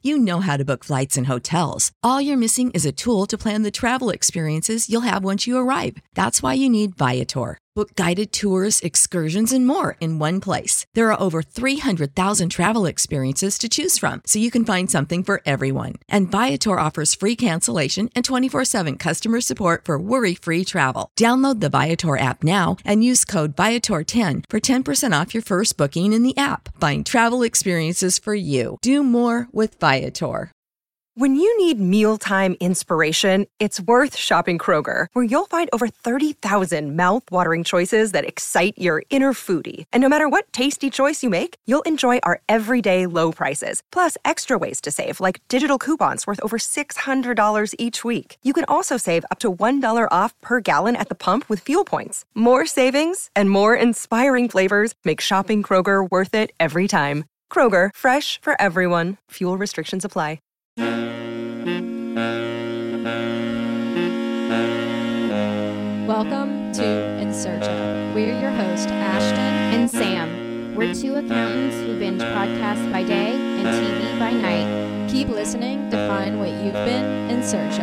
You know how to book flights and hotels. All you're missing is a tool to plan the travel experiences you'll have once you arrive. That's why you need Viator. Book guided tours, excursions, and more in one place. There are over 300,000 travel experiences to choose from, so you can find something for everyone. And Viator offers free cancellation and 24/7 customer support for worry-free travel. Download the Viator app now and use code Viator10 for 10% off your first booking in the app. Find travel experiences for you. Do more with Viator. When you need mealtime inspiration, it's worth shopping Kroger, where you'll find over 30,000 mouth-watering choices that excite your inner foodie. And no matter what tasty choice you make, you'll enjoy our everyday low prices, plus extra ways to save, like digital coupons worth over $600 each week. You can also save up to $1 off per gallon at the pump with fuel points. More savings and more inspiring flavors make shopping Kroger worth it every time. Kroger, fresh for everyone. Fuel restrictions apply. Welcome to In Search Of. We're your host, Ashton and Sam. We're two accountants who binge podcasts by day and TV by night. Keep listening to find what you've been in search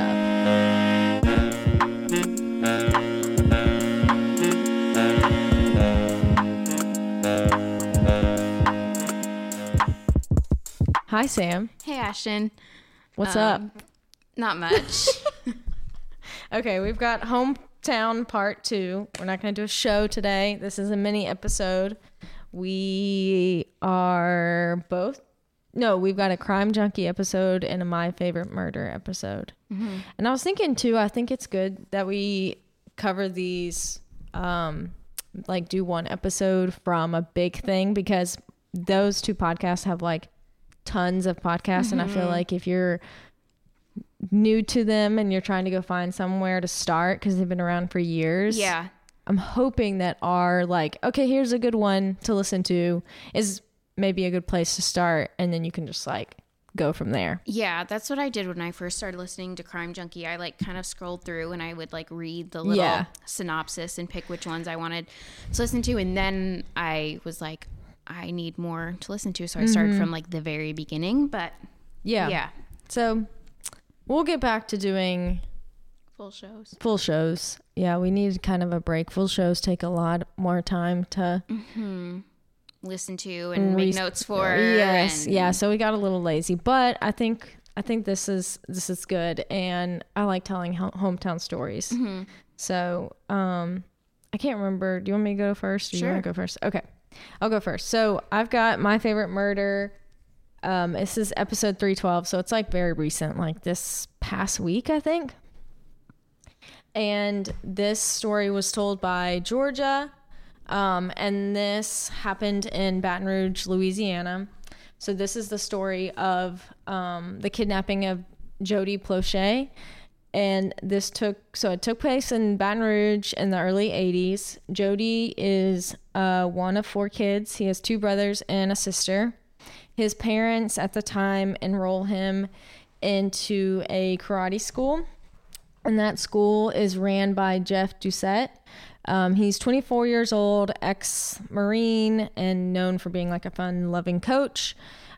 of. Hi, Sam. Hey, Ashton. What's up? Not much. Okay, we've got Hometown Part 2. We're not going to do a show today. This is a mini episode. We've got a Crime Junkie episode and a My Favorite Murder episode. Mm-hmm. And I was thinking, too, I think it's good that we cover these, do one episode from a big thing, because those two podcasts have, tons of podcasts. Mm-hmm. And I feel like if you're new to them and you're trying to go find somewhere to start because they've been around for years, I'm hoping that our okay, here's a good one to listen to is maybe a good place to start, and then you can just go from there. Yeah, that's what I did when I first started listening to Crime Junkie. I kind of scrolled through and I would read the little synopsis and pick which ones I wanted to listen to, and then I was like, I need more to listen to, so I started from the very beginning. But yeah. So we'll get back to doing full shows. Yeah, we need kind of a break. Full shows take a lot more time to listen to and make notes for. Yes, yeah. So we got a little lazy, but I think this is good, and I like telling hometown stories. Mm-hmm. So I can't remember. Do you want me to go first? Or sure. You want to go first? Okay, I'll go first. So I've got My Favorite Murder. This is episode 312, so it's very recent, this past week, I think. And this story was told by Georgia, and this happened in Baton Rouge, Louisiana. So this is the story of the kidnapping of Jody Plauché, and it took place in Baton Rouge in the early 80s. Jody is one of 4 kids. He has 2 brothers and a sister. His parents at the time enroll him into a karate school, and that school is ran by Jeff Doucette. He's 24 years old, ex-Marine, and known for being a fun-loving coach.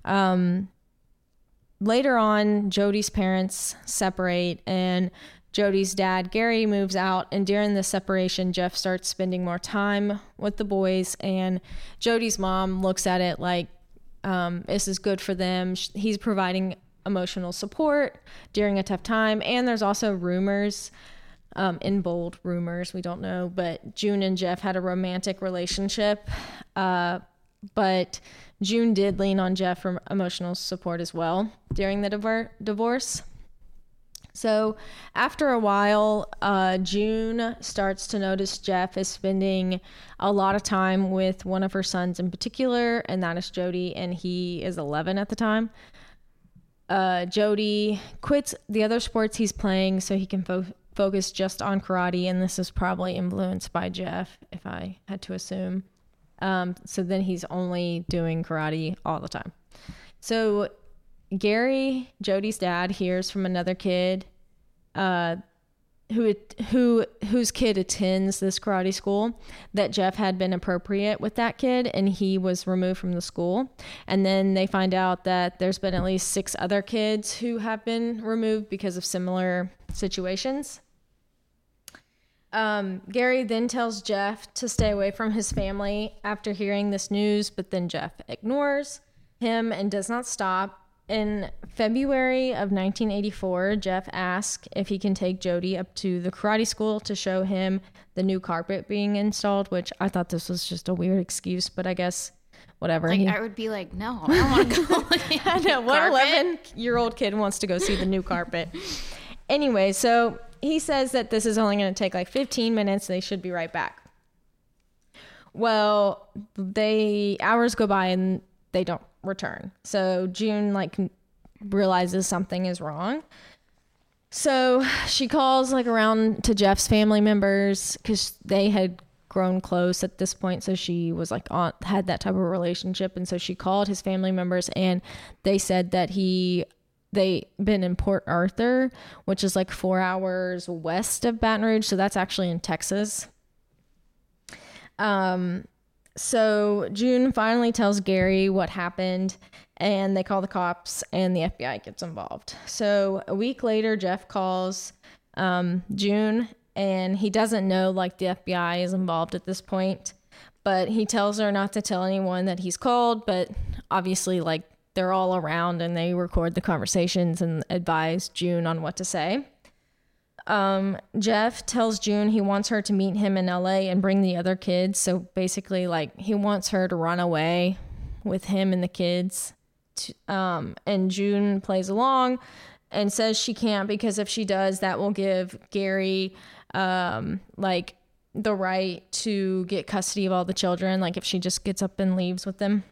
Later on, Jody's parents separate, and Jody's dad, Gary, moves out, and during the separation, Jeff starts spending more time with the boys, and Jody's mom looks at it this is good for them. He's providing emotional support during a tough time. And there's also rumors, in bold rumors, we don't know, but June and Jeff had a romantic relationship. But June did lean on Jeff for emotional support as well during the divorce. So after a while, June starts to notice Jeff is spending a lot of time with one of her sons in particular, and that is Jody, and he is 11 at the time. Jody quits the other sports he's playing so he can focus just on karate, and this is probably influenced by Jeff, if I had to assume. So then he's only doing karate all the time. So Gary, Jody's dad, hears from another kid whose kid attends this karate school, that Jeff had been appropriate with that kid and he was removed from the school. And then they find out that there's been at least 6 other kids who have been removed because of similar situations. Gary then tells Jeff to stay away from his family after hearing this news, but then Jeff ignores him and does not stop. In February of 1984, Jeff asks if he can take Jody up to the karate school to show him the new carpet being installed, which I thought this was just a weird excuse, but I guess whatever. Like, I would be like, no, I don't want to go look at I know, what 11-year-old kid wants to go see the new carpet? Anyway, so he says that this is only going to take like 15 minutes. They should be right back. Well, hours go by and they don't return. So June realizes something is wrong. So she calls around to Jeff's family members because they had grown close at this point. So she was had that type of relationship. And so she called his family members and they said that they been in Port Arthur, which is 4 hours west of Baton Rouge. So that's actually in Texas. So June finally tells Gary what happened and they call the cops and the FBI gets involved. So a week later, Jeff calls June and he doesn't know the FBI is involved at this point, but he tells her not to tell anyone that he's called, but obviously they're all around and they record the conversations and advise June on what to say. Jeff tells June he wants her to meet him in LA and bring the other kids. So basically he wants her to run away with him and the kids. And June plays along and says she can't because if she does, that will give Gary, the right to get custody of all the children. If she just gets up and leaves with them.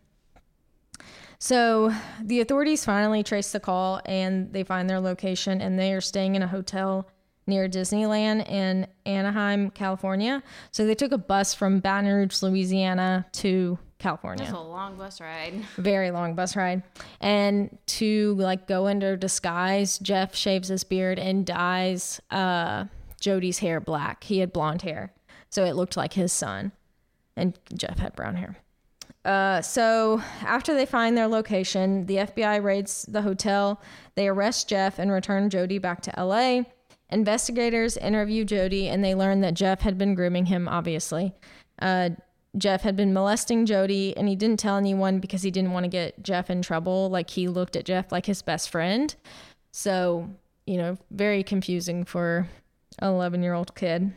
So the authorities finally trace the call and they find their location and they are staying in a hotel near Disneyland in Anaheim, California. So they took a bus from Baton Rouge, Louisiana to California. That's a long bus ride. Very long bus ride. And to go into disguise, Jeff shaves his beard and dyes Jody's hair black. He had blonde hair, so it looked like his son. And Jeff had brown hair. So after they find their location, the FBI raids the hotel. They arrest Jeff and return Jody back to LA. Investigators interview Jody and they learn that Jeff had been grooming him, obviously. Jeff had been molesting Jody and he didn't tell anyone because he didn't want to get Jeff in trouble. He looked at Jeff like his best friend. So, very confusing for an 11-year-old kid.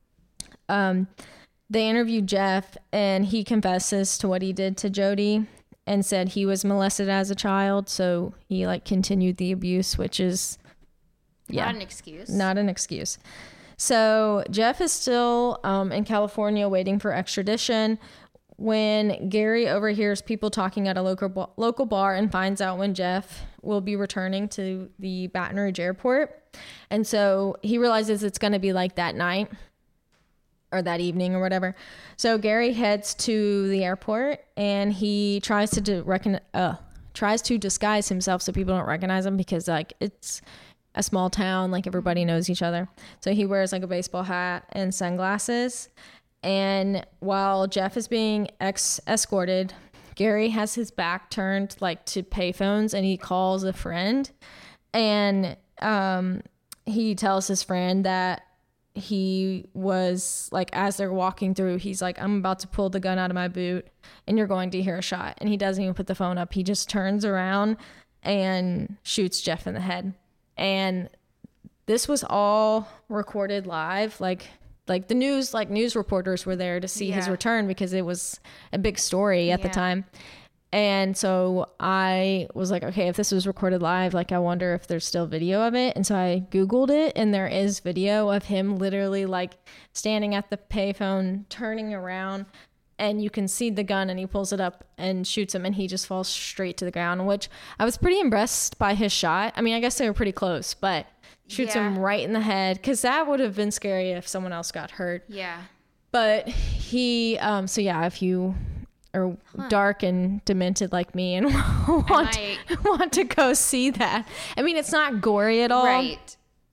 They interviewed Jeff and he confesses to what he did to Jody and said he was molested as a child. So he continued the abuse, which is not an excuse. Not an excuse. So Jeff is still in California waiting for extradition when Gary overhears people talking at a local bar and finds out when Jeff will be returning to the Baton Rouge airport. And so he realizes it's going to be that night or that evening or whatever. So Gary heads to the airport and he tries to disguise himself so people don't recognize him because it's a small town, everybody knows each other. So he wears a baseball hat and sunglasses. And while Jeff is being escorted, Gary has his back turned to payphones and he calls a friend. And he tells his friend that he was as they're walking through, he's I'm about to pull the gun out of my boot and you're going to hear a shot. And he doesn't even put the phone up. He just turns around and shoots Jeff in the head. And this was all recorded live. The news reporters were there to see his return because it was a big story at the time. And so I was okay, if this was recorded live, I wonder if there's still video of it. And so I Googled it and there is video of him literally standing at the payphone, turning around, and you can see the gun and he pulls it up and shoots him and he just falls straight to the ground, which I was pretty impressed by his shot. I mean, I guess they were pretty close, but shoots him right in the head because that would have been scary if someone else got hurt. Yeah. But he, if you are dark and demented like me and want to go see that. I mean, it's not gory at all. Right.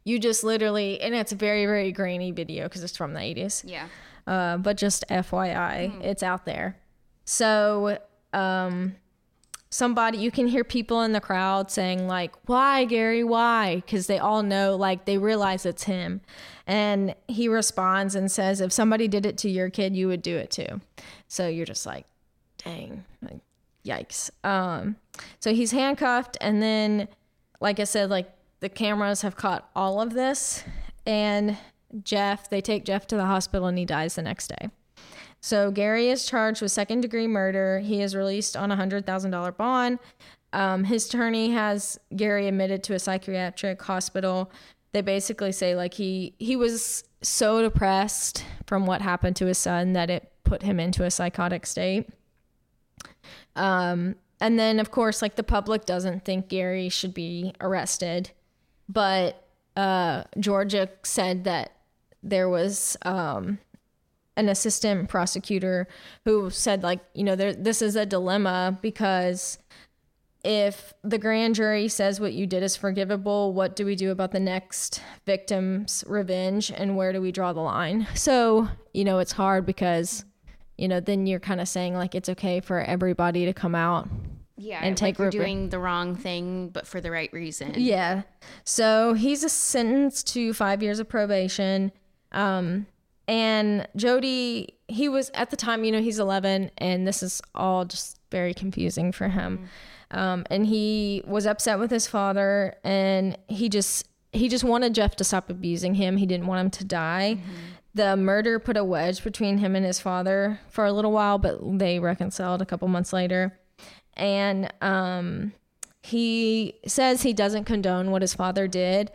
you just literally, and it's a very, very grainy video because it's from the 80s. Yeah. But just FYI, it's out there. So, somebody, you can hear people in the crowd saying like, why, Gary, why? Because they all know, like, they realize it's him. And he responds and says, if somebody did it to your kid, you would do it too. So you're just like, dang, like, yikes. So he's handcuffed. And then, like I said, like, the cameras have caught all of this. And they take Jeff to the hospital and he dies the next day. So Gary is charged with second-degree murder. He is released on a $100,000 bond. His attorney has Gary admitted to a psychiatric hospital. They basically say like he was so depressed from what happened to his son that it put him into a psychotic state. And then, of course, like the public doesn't think Gary should be arrested. But Georgia said that there was... an assistant prosecutor who said like, this is a dilemma because if the grand jury says what you did is forgivable, what do we do about the next victim's revenge and where do we draw the line? So, it's hard because, then you're kind of saying like, it's okay for everybody to come out. Yeah. And take like you're doing the wrong thing, but for the right reason. Yeah. So he's sentenced to 5 years of probation. And Jody, he was at the time, he's 11 and this is all just very confusing for him. And he was upset with his father and he just wanted Jeff to stop abusing him. He didn't want him to die. The murder put a wedge between him and his father for a little while, but they reconciled a couple months later. And, he says he doesn't condone what his father did.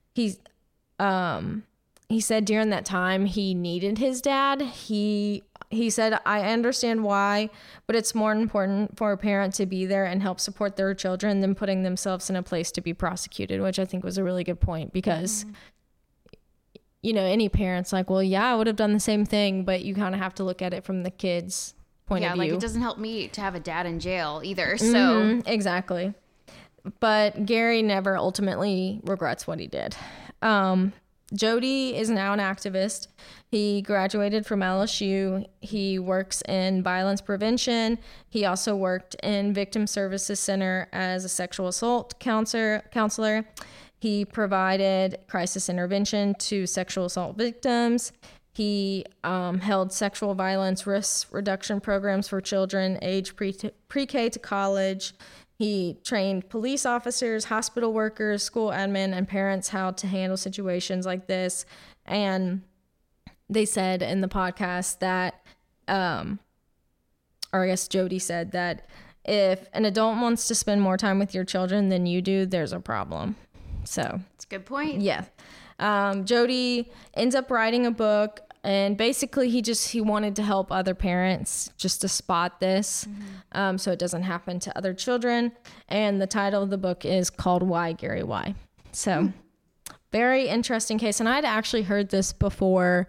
He said during that time he needed his dad. He said, I understand why, but it's more important for a parent to be there and help support their children than putting themselves in a place to be prosecuted, which I think was a really good point because, any parent's like, well, yeah, I would have done the same thing, but you kind of have to look at it from the kid's point of view. Yeah, like it doesn't help me to have a dad in jail either. So exactly. But Gary never ultimately regrets what he did. Jody is now an activist. He graduated from LSU. He works in violence prevention. He also worked in Victim Services Center as a sexual assault counselor. He provided crisis intervention to sexual assault victims. He held sexual violence risk reduction programs for children aged pre-K to college. He trained police officers, hospital workers, school admin, and parents how to handle situations like this. And they said in the podcast that, or I guess Jody said that if an adult wants to spend more time with your children than you do, there's a problem. So that's a good point. Yeah. Jody ends up writing a book. And basically, he wanted to help other parents just to spot this so it doesn't happen to other children. And the title of the book is called Why, Gary, Why? So very interesting case. And I'd actually heard this before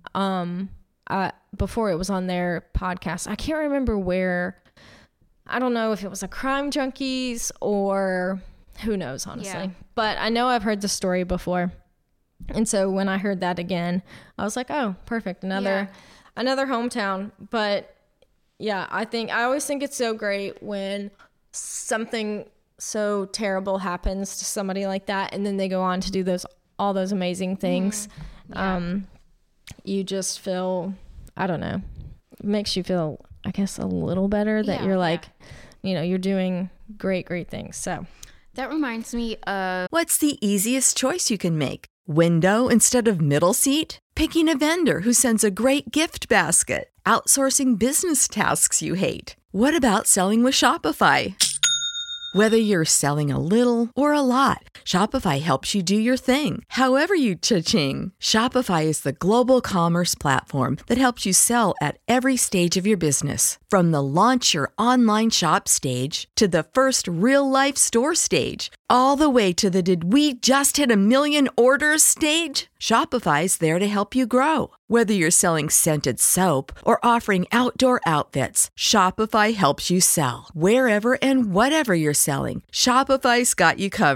it was on their podcast. I can't remember where. I don't know if it was a Crime Junkies or who knows, honestly. Yeah. But I know I've heard the story before. And so when I heard that again, I was like, oh, perfect. Another hometown. But yeah, I always think it's so great when something so terrible happens to somebody like that. And then they go on to do all those amazing things. Yeah. You just feel, I don't know, it makes you feel, I guess, a little better that you're like, you're doing great, great things. So that reminds me of... What's the easiest choice you can make? Window instead of middle seat? Picking a vendor who sends a great gift basket? Outsourcing business tasks you hate? What about selling with Shopify? Whether you're selling a little or a lot, Shopify helps you do your thing, however you cha-ching. Shopify is the global commerce platform that helps you sell at every stage of your business. From the launch your online shop stage to the first real-life store stage, all the way to the did we just hit 1 million orders stage. Shopify's there to help you grow. Whether you're selling scented soap or offering outdoor outfits, Shopify helps you sell. Wherever and whatever you're selling, Shopify's got you covered.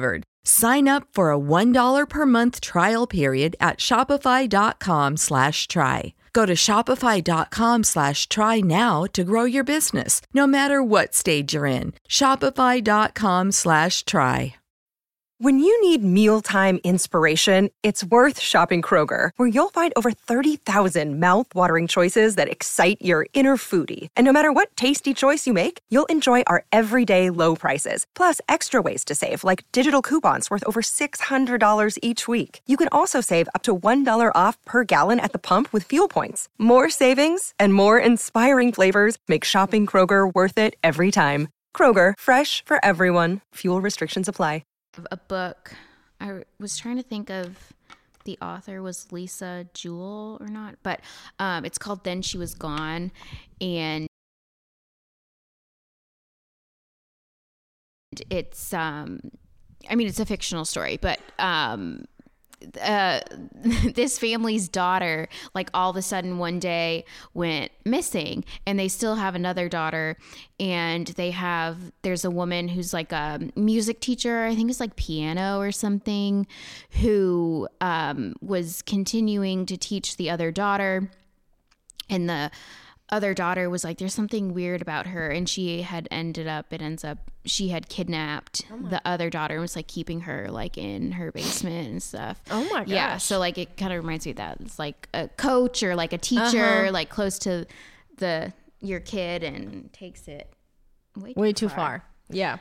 Sign up for a $1 per month trial period at shopify.com/try. Go to shopify.com/try now to grow your business, no matter what stage you're in. Shopify.com/try. When you need mealtime inspiration, it's worth shopping Kroger, where you'll find over 30,000 mouth-watering choices that excite your inner foodie. And no matter what tasty choice you make, you'll enjoy our everyday low prices, plus extra ways to save, like digital coupons worth over $600 each week. You can also save up to $1 off per gallon at the pump with fuel points. More savings and more inspiring flavors make shopping Kroger worth it every time. Kroger, fresh for everyone. Fuel restrictions apply. A book. I was trying to think of the author was Lisa Jewell or not, but it's called Then She Was Gone, and it's it's a fictional story, but this family's daughter, like, all of a sudden one day went missing, and they still have another daughter, and there's a woman who's like a music teacher, I think it's like piano or something, who was continuing to teach the other daughter, and the other daughter was like, there's something weird about her, and she had she had kidnapped the other daughter and was like keeping her like in her basement and stuff. Oh my gosh. Yeah, so like it kind of reminds me of that. It's like a coach or like a teacher like close to your kid and takes it way too far. Yeah.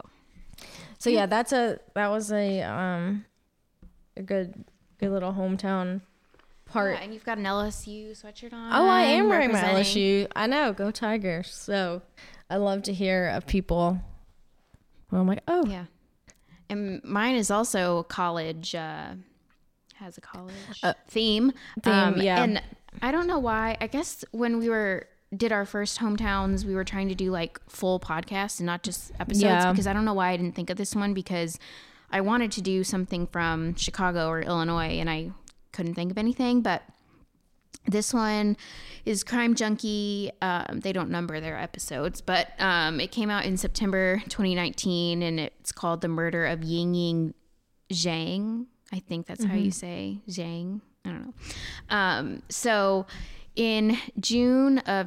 So yeah, that was a good little hometown part. Yeah, and you've got an LSU sweatshirt on. Oh, I am wearing my LSU. I know, go Tigers. So I love to hear of people. Well, I'm like, oh yeah. And mine is also college. Has a college theme. Yeah. And I don't know why. I guess when we did our first hometowns, we were trying to do like full podcasts and not just episodes, because I don't know why I didn't think of this one, because I wanted to do something from Chicago or Illinois and I couldn't think of anything. But this one is Crime Junkie. They don't number their episodes, but it came out in September 2019, and it's called The Murder of Ying Zhang. I think that's how you say Zhang. I don't know. So in June of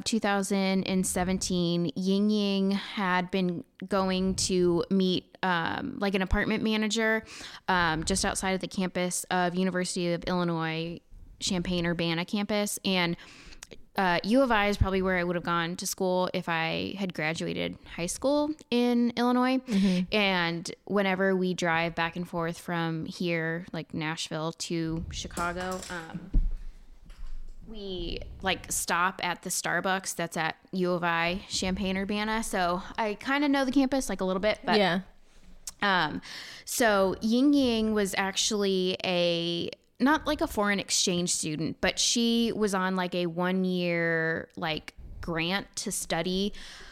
2017, Ying had been going to meet like an apartment manager just outside of the campus of University of Illinois Champaign-Urbana campus, and U of I is probably where I would have gone to school if I had graduated high school in Illinois. And whenever we drive back and forth from here, like Nashville to Chicago, we like stop at the Starbucks that's at U of I Champaign-Urbana. So I kind of know the campus like a little bit, but yeah. So Ying was actually not like a foreign exchange student, but she was on like a 1-year like grant to study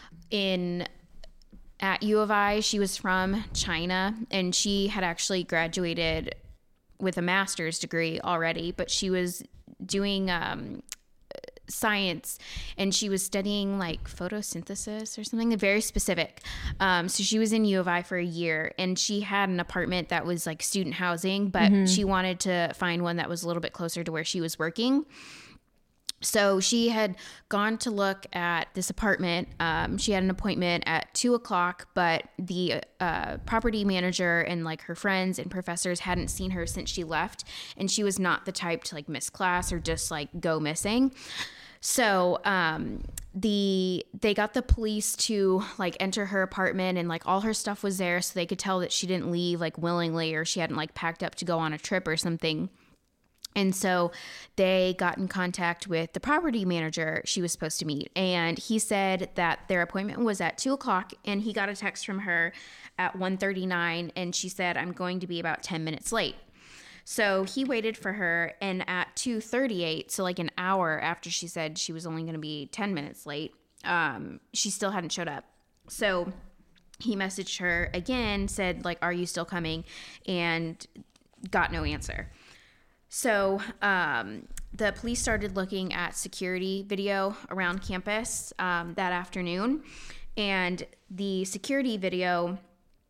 at U of I. She was from China, and she had actually graduated with a master's degree already, but she was doing science, and she was studying like photosynthesis or something very specific. So she was in U of I for a year, and she had an apartment that was like student housing, but she wanted to find one that was a little bit closer to where she was working. So she had gone to look at this apartment. She had an appointment at 2:00, but the property manager and like her friends and professors hadn't seen her since she left, and she was not the type to like miss class or just like go missing. So they got the police to like enter her apartment, and like all her stuff was there, so they could tell that she didn't leave like willingly, or she hadn't like packed up to go on a trip or something. And so they got in contact with the property manager she was supposed to meet. And he said that their appointment was at 2:00, and he got a text from her at 1:39. And she said, "I'm going to be about 10 minutes late." So he waited for her, and at 2:38, so like an hour after she said she was only going to be 10 minutes late, she still hadn't showed up. So he messaged her again, said like, "Are you still coming?" And got no answer. So the police started looking at security video around campus that afternoon, and the security video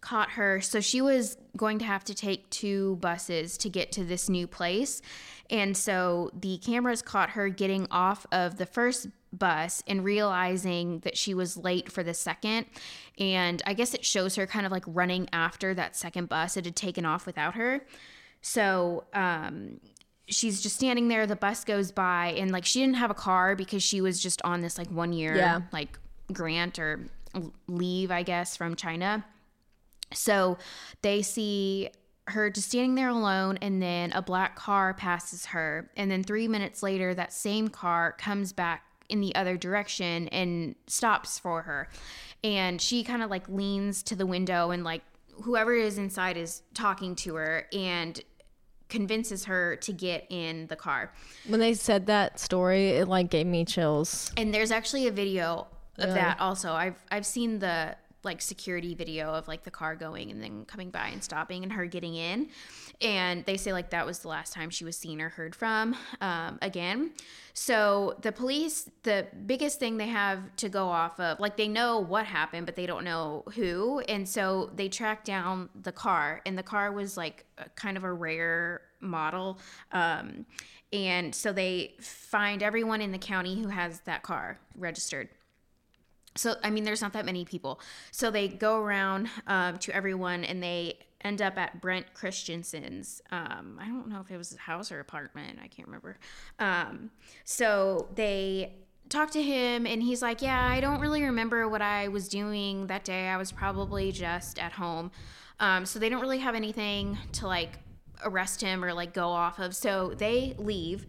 caught her. So she was going to have to take 2 buses to get to this new place. And so the cameras caught her getting off of the first bus and realizing that she was late for the second. And I guess it shows her kind of like running after that second bus. It had taken off without her. So she's just standing there. The bus goes by, and like she didn't have a car because she was just on this like 1 year like grant or leave, I guess, from China. So they see her just standing there alone, and then a black car passes her, and then 3 minutes later that same car comes back in the other direction and stops for her. And she kind of like leans to the window, and like whoever is inside is talking to her and convinces her to get in the car. When they said that story, it like gave me chills. And there's actually a video of that also. I've seen the like security video of like the car going and then coming by and stopping and her getting in. And they say like that was the last time she was seen or heard from again. So the police, the biggest thing they have to go off of, like they know what happened, but they don't know who. And so they track down the car, and the car was like kind of a rare model. And so they find everyone in the county who has that car registered. So, I mean, there's not that many people. So they go around to everyone, and they end up at Brent Christensen's. I don't know if it was his house or apartment. I can't remember. So they talk to him, and he's like, yeah, I don't really remember what I was doing that day. I was probably just at home. So they don't really have anything to, like, arrest him or, like, go off of. So they leave,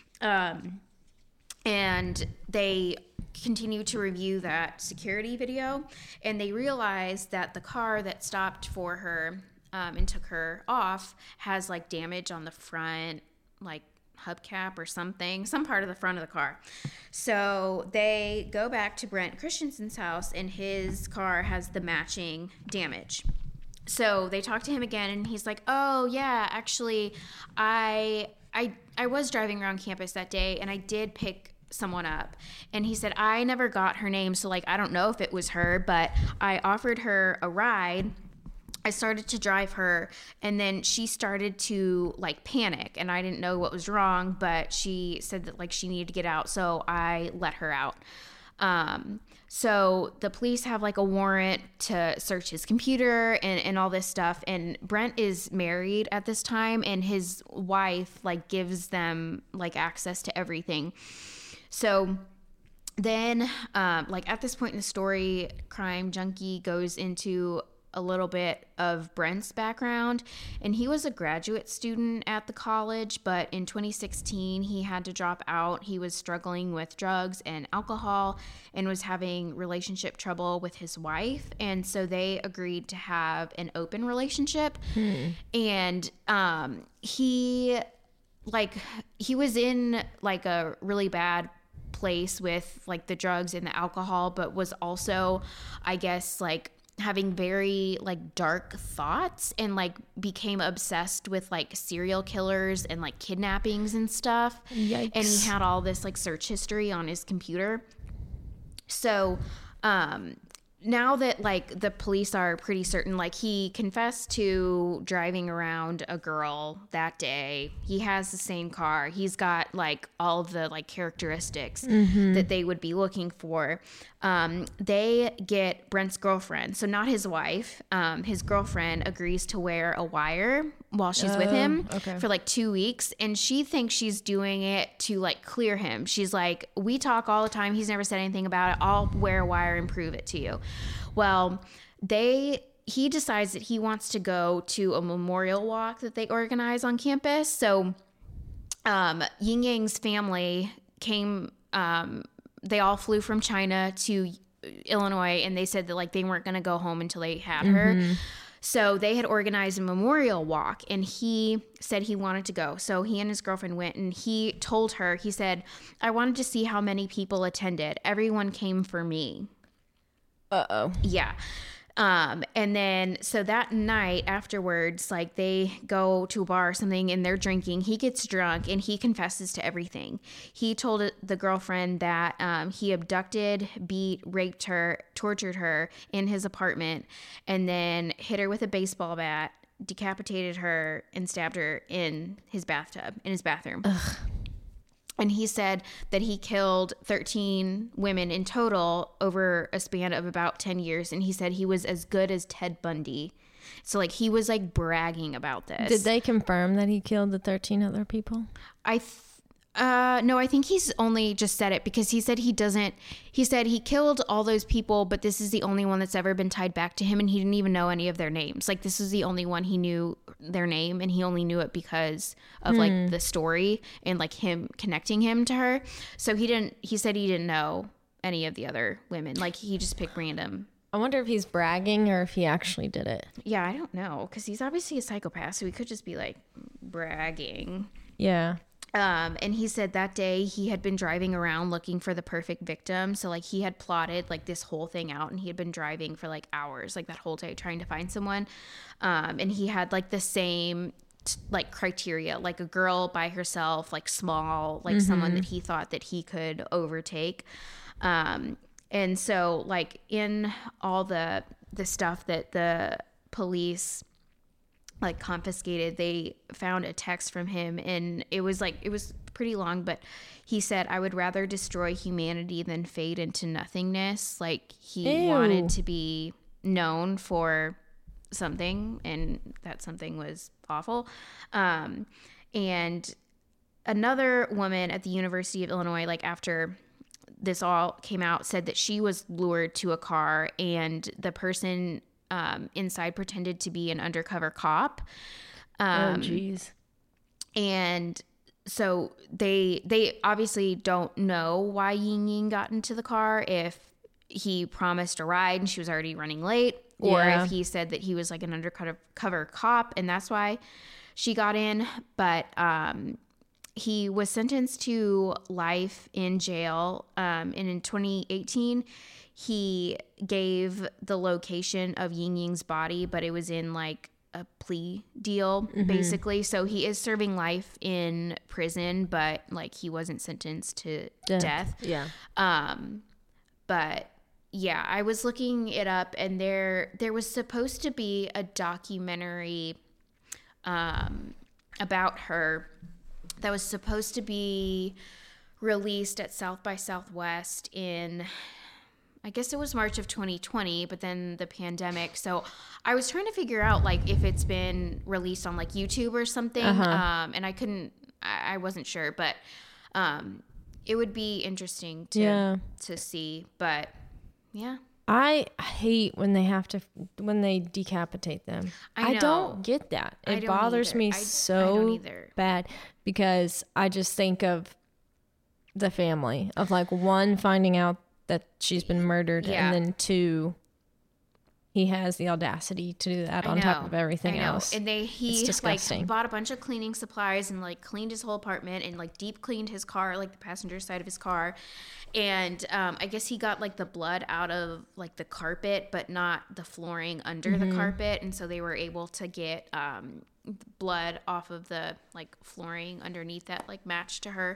and they continue to review that security video, and they realize that the car that stopped for her and took her off has like damage on the front, like hubcap or something, some part of the front of the car. So they go back to Brent Christensen's house, and his car has the matching damage. So they talk to him again, and he's like, oh yeah, actually I was driving around campus that day, and I did pick someone up. And he said, I never got her name, so like I don't know if it was her, but I offered her a ride. I started to drive her, and then she started to like panic, and I didn't know what was wrong, but she said that like she needed to get out, so I let her out. So the police have like a warrant to search his computer and all this stuff. And Brent is married at this time, and his wife like gives them like access to everything. So then, like at this point in the story, Crime Junkie goes into a little bit of Brent's background, and he was a graduate student at the college, but in 2016 he had to drop out. He was struggling with drugs and alcohol and was having relationship trouble with his wife, and so they agreed to have an open relationship. And he was in like a really bad place with like the drugs and the alcohol, but was also, I guess, like having very like dark thoughts, and like became obsessed with like serial killers and like kidnappings and stuff. Yikes. And he had all this like search history on his computer. So now that like the police are pretty certain, like he confessed to driving around a girl that day. He has the same car. He's got like all of the like characteristics that they would be looking for. They get Brent's girlfriend, so not his wife. His girlfriend agrees to wear a wire while she's with him for like 2 weeks, and she thinks she's doing it to like clear him. She's like, we talk all the time, he's never said anything about it, I'll wear a wire and prove it to you. Well, he decides that he wants to go to a memorial walk that they organize on campus. So Ying Yang's family came, they all flew from China to Illinois, and they said that like they weren't going to go home until they had her. So they had organized a memorial walk, and he said he wanted to go. So he and his girlfriend went, and he told her, he said, I wanted to see how many people attended. Everyone came for me. Uh-oh. Yeah. And then, so that night afterwards, like they go to a bar or something and they're drinking. He gets drunk and he confesses to everything. He told the girlfriend that he abducted, beat, raped her, tortured her in his apartment, and then hit her with a baseball bat, decapitated her, and stabbed her in his bathtub, in his bathroom. Ugh. And he said that he killed 13 women in total over a span of about 10 years. And he said he was as good as Ted Bundy. So, like, he was, like, bragging about this. Did they confirm that he killed the 13 other people? No, I think he's only just said it because he said he said he killed all those people, but this is the only one that's ever been tied back to him, and he didn't even know any of their names. Like, this is the only one he knew their name, and he only knew it because of like the story and like him connecting him to her. So he said he didn't know any of the other women. Like, he just picked random. I wonder if he's bragging or if he actually did it. Yeah, I don't know, because he's obviously a psychopath, so he could just be like bragging. Yeah. And he said that day he had been driving around looking for the perfect victim. So like he had plotted like this whole thing out, and he had been driving for like hours, like that whole day trying to find someone. And he had like the same like criteria, like a girl by herself, like small, like someone that he thought that he could overtake. And so like in all the stuff that the police like confiscated, they found a text from him, and it was pretty long, but he said, "I would rather destroy humanity than fade into nothingness." Like he wanted to be known for something, and that something was awful. And another woman at the University of Illinois, like after this all came out, said that she was lured to a car, and the person inside pretended to be an undercover cop. Oh, geez. And so they obviously don't know why Ying Ying got into the car, if he promised a ride and she was already running late, or if he said that he was like an undercover cop and that's why she got in. But he was sentenced to life in jail, and in 2018 he gave the location of Ying Ying's body, but it was in like a plea deal, basically. So he is serving life in prison, but like he wasn't sentenced to death. Yeah. But yeah, I was looking it up, and there was supposed to be a documentary about her that was supposed to be released at South by Southwest in, I guess it was March of 2020, but then the pandemic. So I was trying to figure out like if it's been released on like YouTube or something. And I wasn't sure, but it would be interesting to see. But yeah. I hate when they decapitate them. I know. I don't get that. It bothers me so bad, because I just think of the family of like, one, finding out that she's been murdered, and then two, he has the audacity to do that on top of everything else. And he like bought a bunch of cleaning supplies and like cleaned his whole apartment and like deep cleaned his car, like the passenger side of his car. And I guess he got like the blood out of like the carpet, but not the flooring under the carpet. And so they were able to get blood off of the like flooring underneath that like matched to her.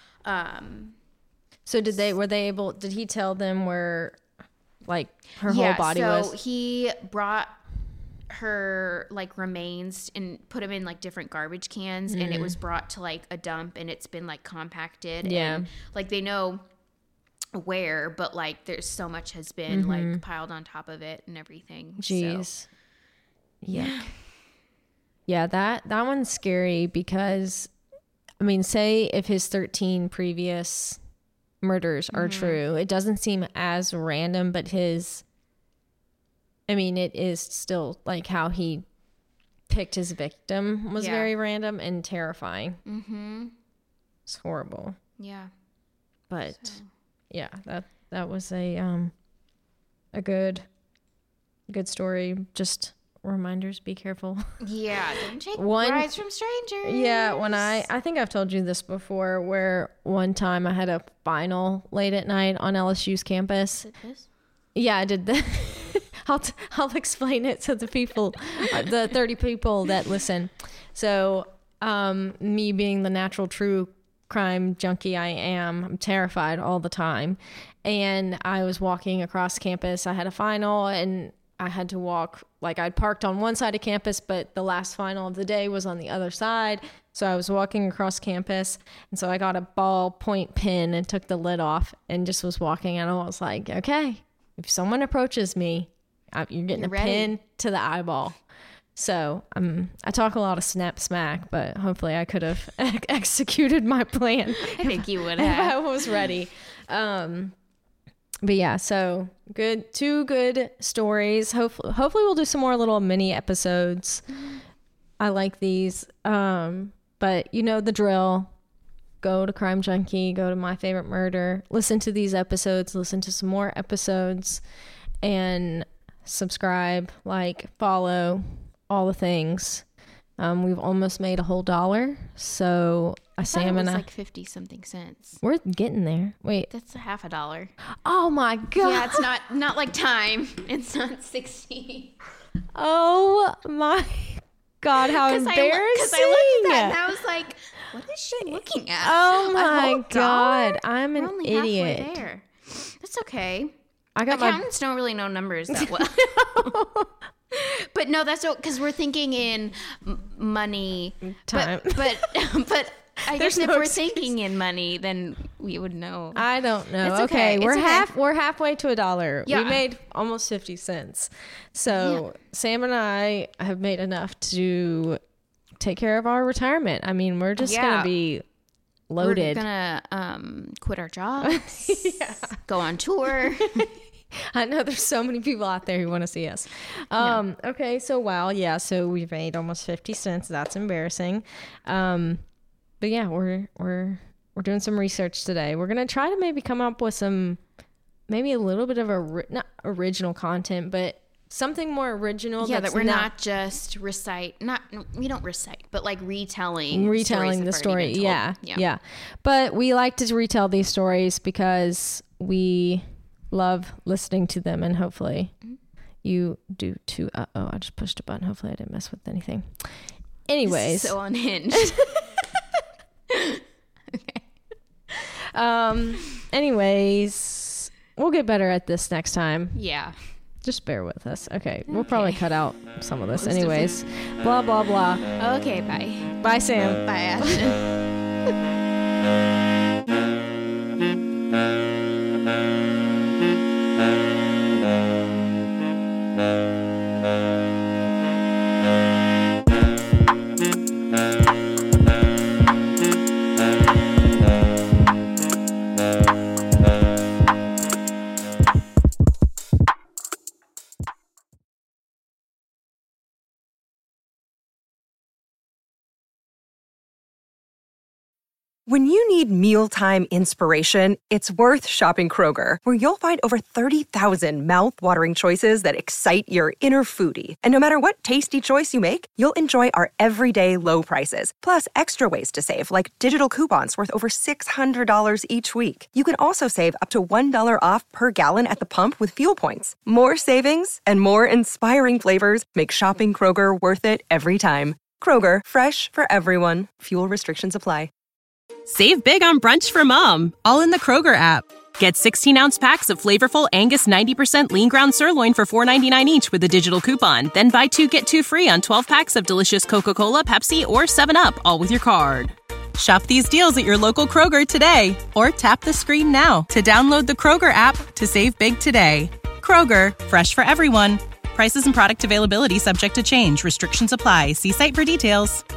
So did he tell them where like her whole body was? So he brought her like remains and put them in like different garbage cans, and it was brought to like a dump, and it's been like compacted. And like they know where, but like there's so much has been like piled on top of it and everything. Jeez. So, yeah, that one's scary, because I mean, say if his 13 previous murders are true, it doesn't seem as random, but it is still like how he picked his victim was very random and terrifying. It's horrible. But yeah, that was a good story. Just reminders, be careful. Don't take rides from strangers. When I think I've told you this before, where one time I had a final late at night on LSU's campus. I did this. I'll explain it to the people, the 30 people that listen. So, me being the natural true crime junkie I'm terrified all the time. And I was walking across campus. I had a final and I had to walk, like I'd parked on one side of campus, but the last final of the day was on the other side. So I was walking across campus, and so I got a ballpoint pen and took the lid off and just was walking, and I was like, okay, if someone approaches me, you're getting a pin to the eyeball. So I talk a lot of snap smack, but hopefully I could have executed my plan. I think you would have. If I was ready. But yeah, so good. 2 good stories. Hopefully we'll do some more little mini episodes. I like these. But you know the drill. Go to Crime Junkie, go to My Favorite Murder, listen to these episodes, listen to some more episodes, and subscribe, like, follow, all the things. We've almost made a whole $1. So Sam and I, like 50 something cents. We're getting there. Wait, that's $50. Oh my God. Yeah, it's not like time. It's not 60. Oh my God, how embarrassing. Because I looked at that and I was like, what is she looking at? Oh my God, I'm an idiot. Halfway there. That's okay. I got Accountants don't really know numbers that well. But no, that's because we're thinking in money. Time. But I guess if we're thinking in money, then we would know. I don't know. It's okay. We're halfway to $1. Yeah. We made almost 50 cents. So Sam and I have made enough to take care of our retirement. I mean, we're just gonna be loaded. We're gonna quit our jobs. Go on tour. I know there's so many people out there who want to see us. Okay, so wow, yeah, so we've made almost 50 cents. That's embarrassing. But yeah, we're doing some research today. We're gonna try to maybe come up with maybe a little bit of not original content, but something more original. Yeah, that we're not just we don't recite, but like retelling the story. Yeah. But we like to retell these stories because we love listening to them, and hopefully you do too. I just pushed a button. Hopefully I didn't mess with anything. Anyways, so unhinged. Okay. Anyways, we'll get better at this next time. Yeah. Just bear with us. Okay. We'll probably cut out some of this. Anyways, blah, blah, blah. Okay, bye. Bye, Sam. Bye, Ashton. When you need mealtime inspiration, it's worth shopping Kroger, where you'll find over 30,000 mouth-watering choices that excite your inner foodie. And no matter what tasty choice you make, you'll enjoy our everyday low prices, plus extra ways to save, like digital coupons worth over $600 each week. You can also save up to $1 off per gallon at the pump with fuel points. More savings and more inspiring flavors make shopping Kroger worth it every time. Kroger, fresh for everyone. Fuel restrictions apply. Save big on brunch for mom, all in the Kroger app. Get 16-ounce packs of flavorful Angus 90% lean ground sirloin for $4.99 each with a digital coupon. Then buy 2, get 2 free on 12 packs of delicious Coca-Cola, Pepsi, or 7-Up, all with your card. Shop these deals at your local Kroger today, or tap the screen now to download the Kroger app to save big today. Kroger, fresh for everyone. Prices and product availability subject to change. Restrictions apply. See site for details.